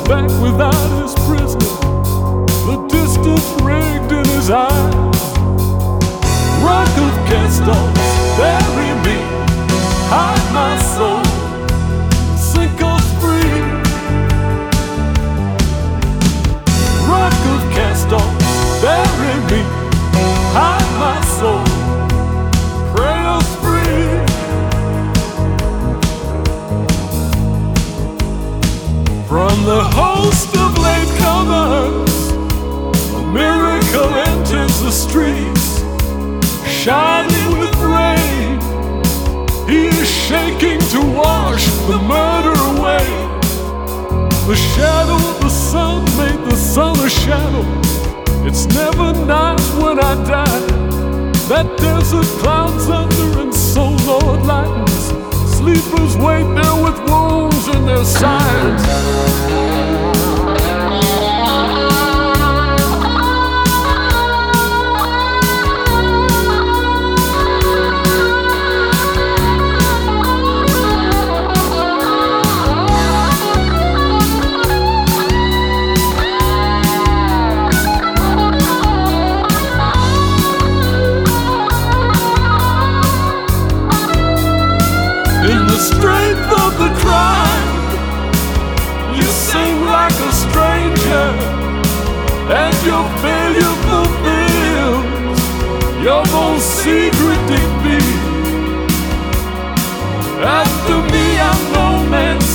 back without his prisoner, the distance rigged in his eyes. Rock of cast-offs, bury me, hide my soul, sink us free. Rock of cast-offs, bury me, hide my soul, pray us free. From the host of latecomers, a miracle enters the streets, shining with rain. He is shaking to wash the murder away. The shadow of the sun made the sun a shadow. It's never night when I die. That desert clouds under and so Lord lightens. Sleepers wait there with wounds in their sides. In the strength of the crime, you sing like a stranger, and your failure fulfills your most secret defeat. After me, I'm no man.